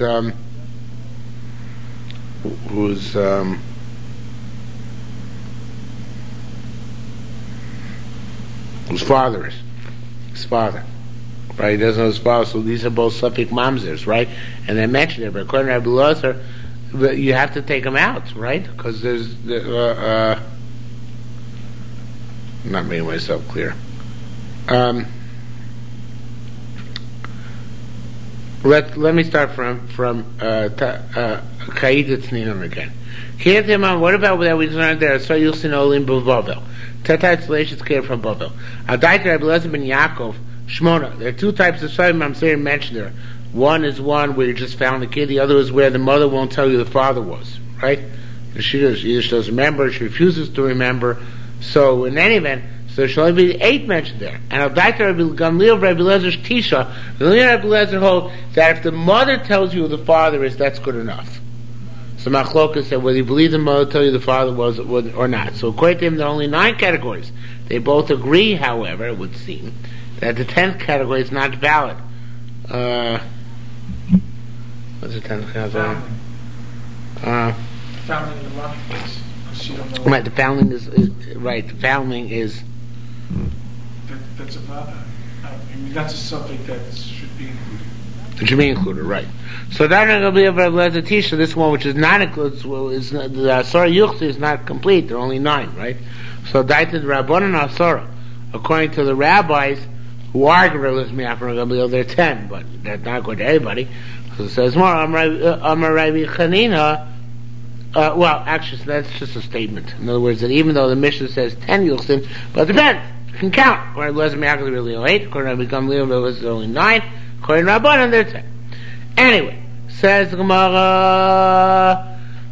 father is. His father. Right? He doesn't know his father, so these are both suffix mamzers, right? And they mentioned it, but according to Rabbi Eliezer, you have to take them out, right? Because there's not making myself clear. Let me start from Kaida Tzninon again. What about that we learned there? So you'll see no limbo Bavel. Tetai Tzlations came from Bavel. Adaita Rabbi Eliezer ben Yaakov Shmona. There are two types of Sodom I'm mentioned there. One is one where you just found the kid. The other is where the mother won't tell you the father was. right? And she doesn't remember, she refuses to remember. So in any event, so there shall only be 8 mentioned there. And Al Daita Rabbi Gamliel, Rabbi Elazar's Tisha, Rabbi Elazar holds that if the mother tells you who the father is, that's good enough. So Machlokas said whether you believe the mother tell you the father was or not. So according to him, there are only 9 categories. They both agree, however, it would seem, that the 10th category is not valid. What's the 10th category? Founding in the marketplace. Because you don't know. Right, the founding is right. The founding is. That's about. I mean, that's a subject that should be included. It should be included, right? So that going to be about Tisha. This one, which is not included, is the Asara Yuchti is not complete. There are only 9, right? So Daited Rabbanan Asara, according to the rabbis who argue with me after Gamliel, they're 10, but that's not good to everybody. So it says more. Amar Rabbi Chanina. Well, actually, that's just a statement. In other words, that even though the Mishnah says 10 Yuchtim, but it depends. You can count. According to Lezer Me'akal, really 8. According to Rabbi Gamliel, there was only 9. According to Rabbanan, they're 10. Anyway, says the Gemara.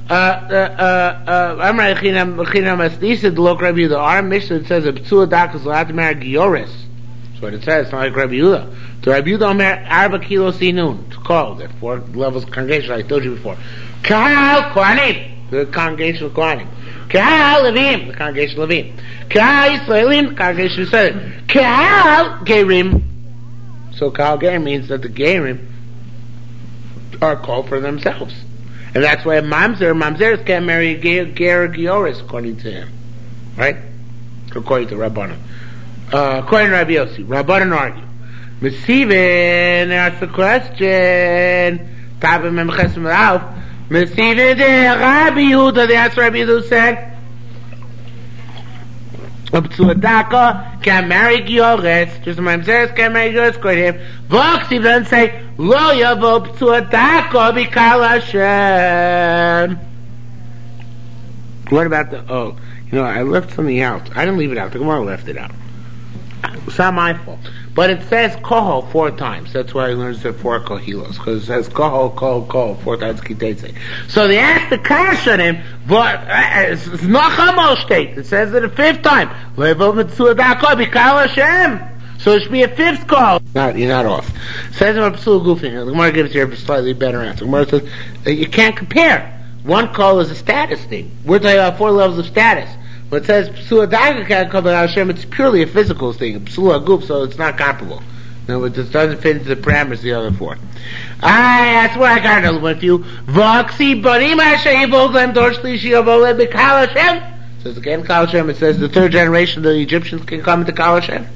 I'm right. Chinam Asdisa the Lok Rabbi Yehuda. Our Mishnah it says a P'tzua Dakas L'at Mer Gioris. That's what it says. It's not like Rabbi Yehuda. To Rabbi Yehuda Omer Arba Kilo Sinun. It's called at 4 levels of congregation. I told you before. Kahal Kohanim, the congregation of Kohanim. Kahal Levim, the congregation of Levim. Kahal Yisraelim, the congregation of Yisraelim. Kahal Gerim. So Kahal Gerim means that the Gerim are called for themselves. And that's why Mamzeres can't marry a Ger Gioris, according to him. Right? According to Rabbanan. According to Rabbi Yossi, Rabbanan argue. Mesivin asks the question. Tabim Memchesim Rav. Mesivin Rabbi Yehuda, that's Rabbi Yehuda said. P'tzuadaka can marry Gioris, just Mamzeres can marry Gioris, according to him. V'aksiv doesn't say, Lo yavo p'tzuadaka b'kal Hashem. What about I left something out. I didn't leave it out. The Gemara left it out. It's not my fault. But it says kohol 4 times. That's why I learned that 4 kohilos. Because it says kohol 4 times kitese. So they asked the kash on him, but it's not chamol state. It says it a 5th time. Levo mitzuadako b'kal Hashem. So it should be a 5th call. You're not off. It says in Psul Gufin. The Gemara gives here a slightly better answer. The Gemara says you can't compare. One call is a status thing. We're talking about 4 levels of status. But it says Psula Daga can't come to Hashem, it's purely a physical thing, Psula Guf, so it's not comparable. No, it just doesn't fit into the parameters of the other 4. That's why I got another one for you. Voxi Barim Hashem Volem Dorsh Lishi Volem B'Kal Hashem. It says again Kal Hashem, it says the 3rd generation of the Egyptians can come into Kal Hashem.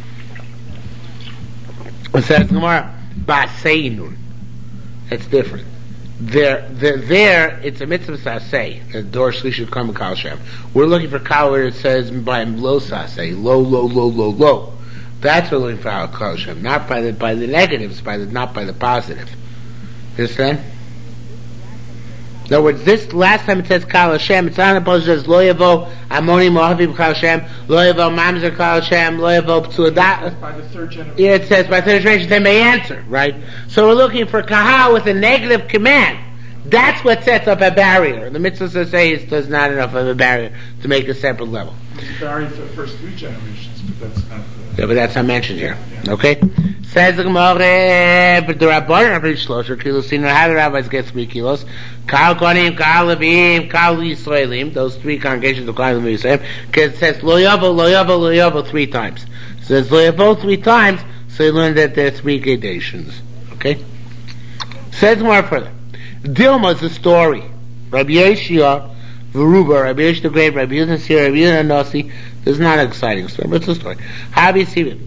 It says Gemara Baseinun. That's different. There, it's a mitzvah saseh. The door shli should come in Kal Hashem. We're looking for Kal where it says by lo saseh, low. That's what we're looking for Kal Hashem, not by the negatives, not by the positive. You understand? In other words, this last time it says Kal Hashem, it's not opposed to it says lo yavo amoni mohavim Kal Hashem, lo yavo mamzer Kal Hashem, lo yavo p'tzuadat. By the 3rd generation. Yeah, it says by 3rd generation they may answer, right? So we're looking for kahal with a negative command. That's what sets up a barrier. The mitzvah says does not enough of a barrier to make a separate level. It's a barrier for the first 3 generations, but that's not. Yeah, but that's not mentioned here. Okay? Says the Gemara, but the Rabbanan are pretty slow. How the rabbis get 3 kilos? Kal Kohanim, Kal Levim, Kal Yisraelim, those 3 congregations of Kohanim and Yisraelim, because it says Lo Yavo 3 times. It says Lo Yavo 3 times, so you learn that there are 3 gradations. Okay? Says more further. Dilma is a story. Rabbi Yeshua, Veruba, Rabbi Yeshua the Great, Rabbi Yehuda Sir, Rabbi Yehuda Nasi. This is not an exciting story, but it's a story. Habi Sivin.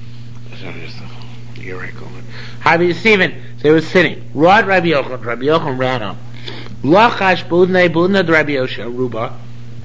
Habi Sivin. They were sitting. Rod Rabbi Yochanan ran up. Lachash Budna Rabbi Yosha, Ruba.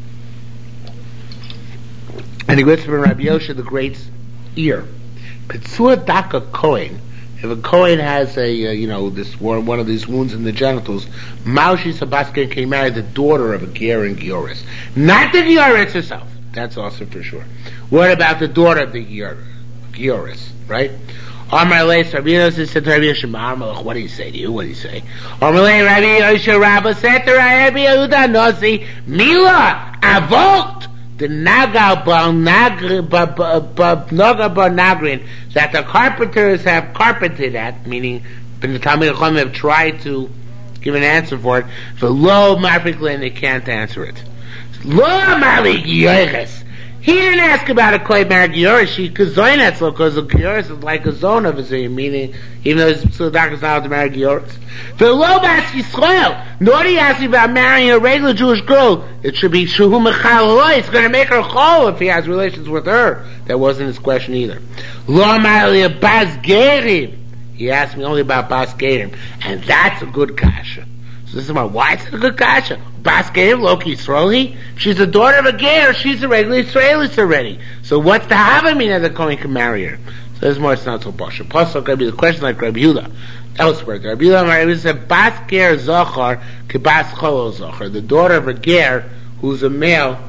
And he whispered in Rabbi Yosha the Great's ear. Petsua Daka Kohen. If a Kohen has one of these wounds in the genitals, Maushi Sabaskin can marry the daughter of a Ger and Gioris. Not the Gioris herself. That's also for sure. What about the daughter of the Gioris, right? Amar Leis, Rabbi Yosef said to Rabbi Yeshua, what do you say to you? What do you say? Amar Leis, Rabbi Yosef Rabba said to Rabbi Yehuda Nossi, Mila, Avot, the Naga Nagrin, that the carpenters have carpeted at, meaning the Talmid Chacham have tried to give an answer for it, for lo Mafriklin, they can't answer it. Lo Malik Yoches. He didn't ask about a koy married Gioris. She could zoin that so because a Gioris is like a zone of his meaning, even though the doctor's not allowed to marry Gioris. The low bas Yisrael. Nor did he ask me about marrying a regular Jewish girl. It should be Shehu Mechal. It's going to make her chol if he has relations with her. That wasn't his question either. Lo Mali Bas Gerim. He asked me only about Bas Gerim, and that's a good kasha. So this is about why it's a good kasha. Bas Gerim, Loki Yisraeli. She's the daughter of a ger. She's a regular Israelis already. So what's the havamina that Kohen can marry her? So there's more. It's not so pasha. Pasuk Rabbi, the question like Rabbi Yehuda. Elsewhere, Rabbi Yehuda said Bas Ger Zachar ke Bas Cholo Zachar. The daughter of a ger who's a male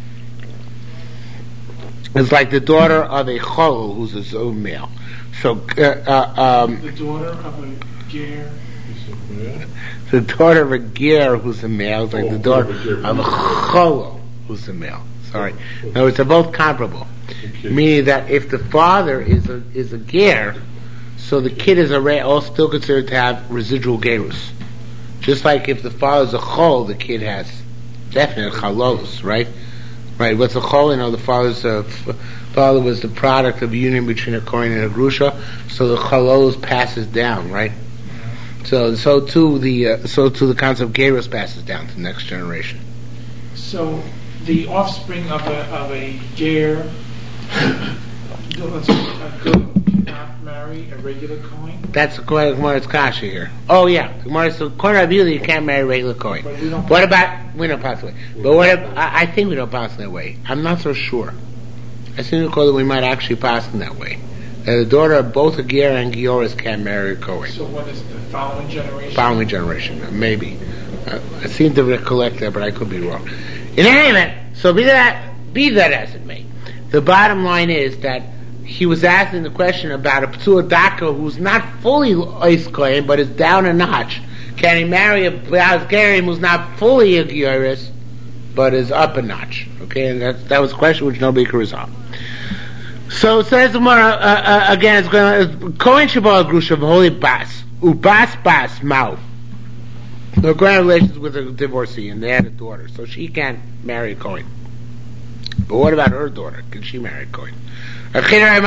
is like the daughter of a Cholo who's a male. So the daughter of a ger. The daughter of a ger who's a male is like the daughter of a cholo who's a male. Sorry. No, they're both comparable. Okay. Meaning that if the father is a ger, so the kid is also still considered to have residual gerus. Just like if the father is a chol, the kid has definite chalos, right? Right. What's a chol? The father was the product of a union between a kohen and a grusha, so the chalos passes down, right? So too the concept of gerus passes down to the next generation. So the offspring of a ger, a girl cannot marry a regular kohen. That's according to Gemara's kasha here. Oh yeah, Gemara. So according to Rabbi, you can't marry a regular kohen. What about we don't pass away? But what if, I think we don't pass that way. I'm not so sure. I seem to recall that we might actually pass in that way. The daughter of both a ger and Gioris can't marry a kohen. So what is the following generation? Following generation, maybe. I seem to recollect that, but I could be wrong. In any event, so be that as it may, the bottom line is that he was asking the question about a P'tua Daka who's not fully Ois Kohen, but is down a notch. Can he marry a Baz Gerim who's not fully a Gioris, but is up a notch? Okay, and that was a question which nobody could resolve. So says the Gemara again. It's going Kohen Shabbat Grusha Holy Bas Ubas Bas Mau. They're going to have relations with a divorcee, and they had a daughter, so she can't marry a Kohen. But what about her daughter? Can she marry a Kohen? Shocker,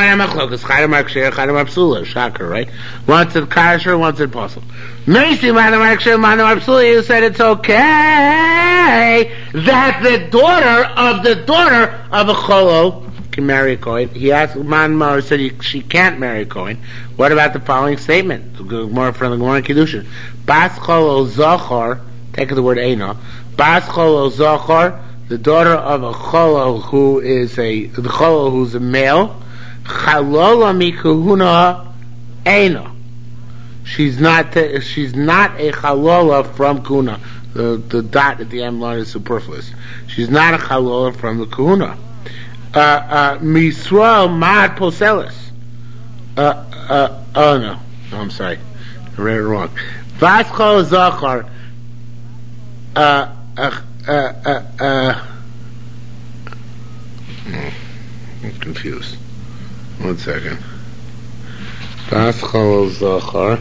right? Once in kasher, once in puzzle. You said it's okay that the daughter of a cholo can marry a Kohen. He asked, Manmar said she can't marry a Kohen. What about the following statement? More from the Gemara Kiddushin. Bas cholo zachar, take the word Eina. Bas cholo zachar, the daughter of a cholo who's a male. Chalola mikahuna Eina. She's not a chalola from kuna. The dot at the end line is superfluous. She's not a chalola from the kahuna. Misrael mad poselis. Oh no, I'm sorry, I read it wrong. Vaschol zachar. I'm confused. One second. Vaschol zachar.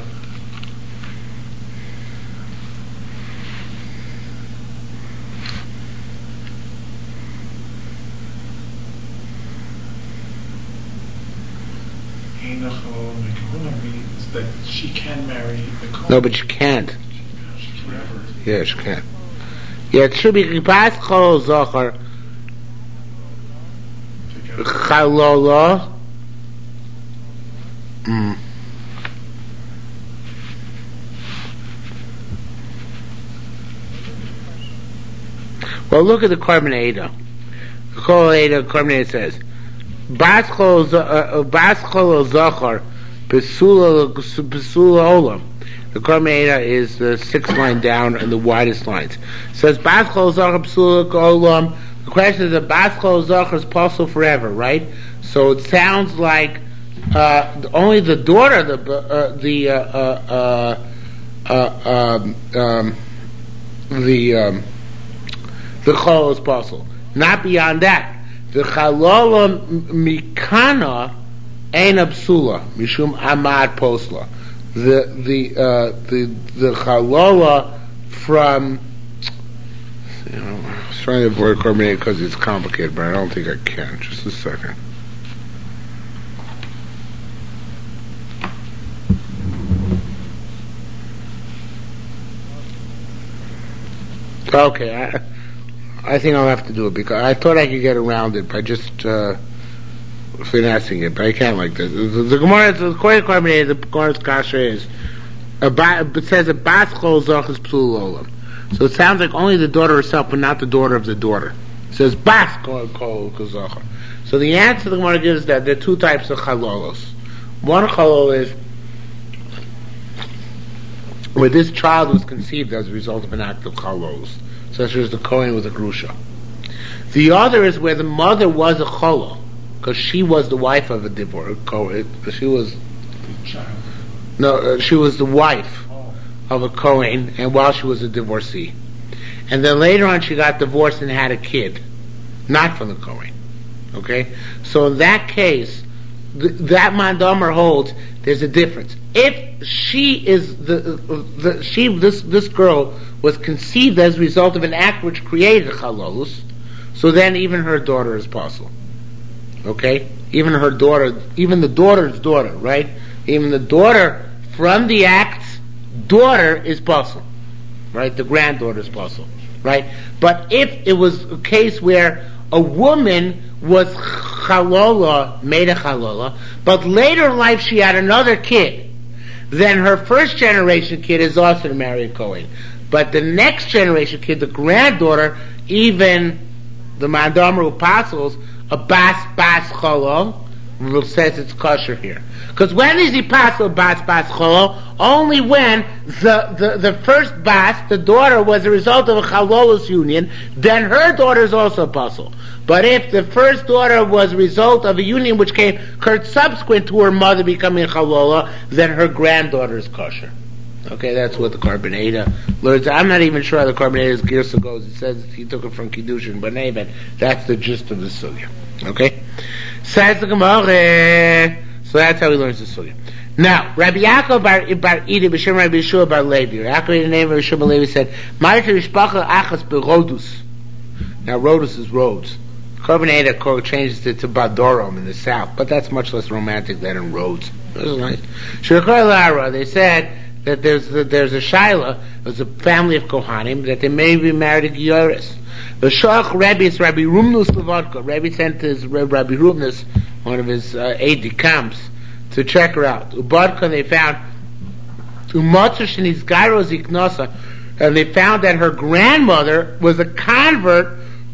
means that she can marry the Kohen. No, but she can't. She can never. Yeah, she can't. Yeah, it should be Bas Chol Zachar Chalola. Well, look at the Korban Eidah. The Korban Eidah says, Bas Chol Zachar Pesula Olam. The Korban Eidah is the sixth line down and the widest lines. It says Bas Chol Zachar Pesula Olam. The question is that Bas Chol Zachar is possible forever, right? So it sounds like only the daughter, the chol is possible. Not beyond that. The chalola mikana ein absula mishum amad posla. The chalola from, I was trying to avoid Korbanei because it's complicated, but I don't think I can. Just a second. Okay, I think I'll have to do it because I thought I could get around it by just finessing it, but I can't like this. The Gemara, the Korbanei, the Gemara's kasha is, it says a bas chol zoch is psul olam. So it sounds like only the daughter herself, but not the daughter of the daughter. It says bas kol zoch. So the answer the Gemara gives is that there are two types of chalolos. One chalol is where this child was conceived as a result of an act of chalos, such as the Kohen with a grusha. The other is where the mother was a chalol, because she was the wife of a divorce Kohen. She was she was the wife of a Kohen, and while she was a divorcee, and then later on she got divorced and had a kid, not from the Kohen. Okay, so in that case, that Mandamer holds there's a difference. If she is this girl was conceived as a result of an act which created chalolus, so then even her daughter is possible. Okay, even her daughter, even the daughter's daughter, right? Even the daughter from the act's daughter is possible, right? The granddaughter is possible, right? But if it was a case where a woman was chalola, made a chalola, but later in life she had another kid, then her first generation kid is also to marry a Kohen. But the next generation kid, the granddaughter, even the Mandamer apostles, a bas chalol, says it's kosher here. Because when is he apostle bas chalol? Only when the first bas, the daughter, was a result of a chalolus union, then her daughter is also apostle. But if the first daughter was a result of a union which came subsequent to her mother becoming a chalola, then her granddaughter is kosher. Okay, that's what the Korbanei learns. I'm not even sure how the Korbanei's girsa goes. It says he took it from Kiddushin, but anyway, that's the gist of the sugya. Okay? Says the Gemara. So that's how he learns the sugya. Now, Rabbi Yaakov bar Ida b'shem Rabbi Yeshua bar Levi. Yaakov in the name of Yeshua bar Levi said, "Ma'ater Yishpacha achas berodus." Now, rodus is roads. Korbanei changes it to Badorom in the south, but that's much less romantic than in Rhodes. This is nice. They said that there's a Shaila, there's a family of Kohanim, that they may be married to Gioris. The Shach Rebbe is Rabbi Rumnus Levodka. Rebbe sent his Rabbi Rumnus, one of his aide-de-camps, to check her out. Ubodka, they found and they found that her grandmother was a convert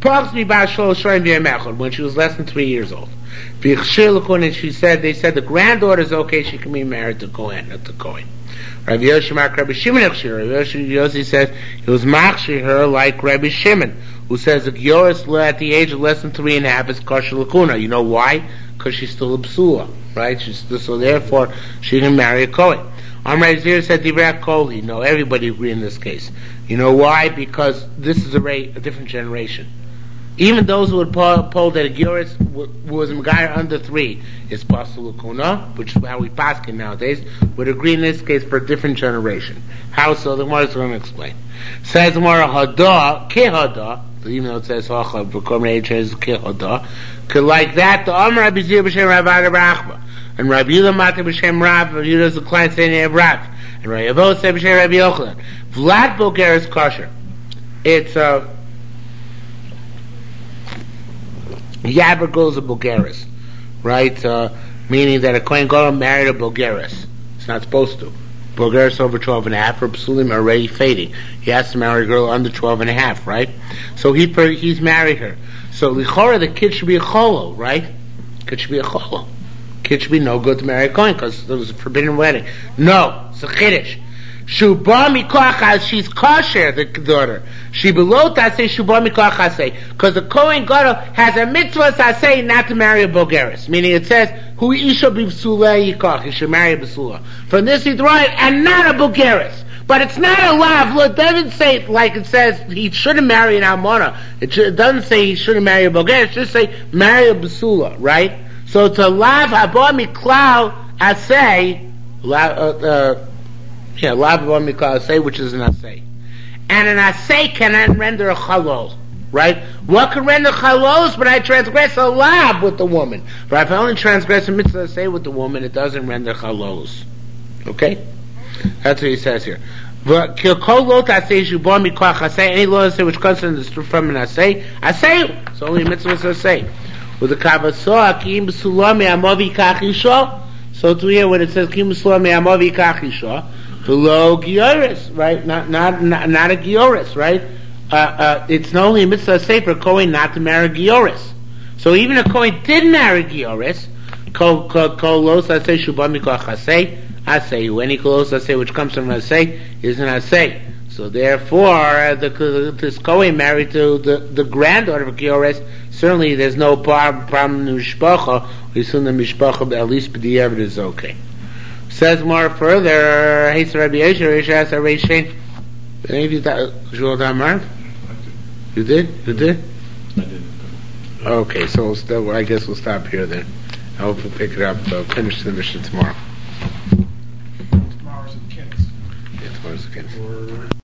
when she was less than 3 years old. And they said the granddaughter is okay, she can be married to Kohen, not to Kohen. Rabbi Yossi says he was machshir her like Rabbi Shimon, who says the Gioris at the age of less than 3.5 is kosher lakuna. You know why? Because she's still a psula, right? So therefore she can marry a Kohen. Amr Zir said Divrei Koli. No, everybody agree in this case. You know why? Because this is a different generation. Even those who would poll that a Gioris was a Megayer under 3 is Pasul Lakuna, which is how we paskin nowadays, would agree in this case for a different generation. How so? The Gemara is going to explain. Says the Gemara, Hada, Kehada, even though it says Hacha, but Korbanei it says Kehada, like that, the Amr Rabbi Zir b'Shem Rav Rachma, and Rabbi Yehuda Mata b'Shem Rav, Rabbi Yehuda is a client saying Rav, and Rabbi Yavo said b'Shem Rabbi Yochanan. Vlad Bulgar is kosher. It's Yaber girls are Bulgaris, right? Meaning that a Kohen Gadol married a Bulgaris. It's not supposed to. Bulgaris over 12.5, or Psulim are already fading. He has to marry a girl under 12.5, right? So he's married her. So Lichora, the kid should be a Cholo, right? Kid should be a Cholo. Kid should be no good to marry a Kohen because there was a forbidden wedding. No, it's a Chiddush. Shuba mikoach, she's kosher, the daughter. She below taseh shuba mikoach aseh. Because the Kohen Gadol has a mitzvah taseh not to marry a Bogeres. Meaning it says, hu isha b'vsula yikach, he should marry a b'sula. From this he's right, and not a Bogeres. But it's not a lav. Look, it doesn't say it like it says he shouldn't marry an almana. It doesn't say he shouldn't marry a Bogeres. It just say marry a b'sula, right? So it's a lav haba miklau aseh, lav haba miklau aseh, which is an aseh. And an aseh cannot render a chalol, right? What can render chalos? But I transgress a lav with the woman. But if I only transgress a mitzvah aseh with the woman, it doesn't render chalos. Okay? That's what he says here. Any law which comes from an asay, it's only a mitzvah asay. With the kavasoa kim b'sulami amavi kachisha. So to hear when it says kim b'sulami amavi kachisha, below gioris, right? Not a gioris, right? It's not only a mitzvah asay for a Kohen not to marry gioris. So even if a Kohen did marry gioris, kol los asay shubam mikach asay. Asay, any close asay which comes from an asay is an asay. So therefore, this Kohen married to the granddaughter of Gioris, certainly there's no problem in the mishpacha. We assume the mishpacha, at least b'diavad is okay. Says more further, hey, so Rabbi Yosher, Yosher asked Rabbi Shane, any of you Shul Damar? You did? You did? I did. Okay, so I guess we'll stop here then. I hope we'll pick it up, finish the mission tomorrow. Tomorrow's the kids. Yeah, tomorrow's the kids.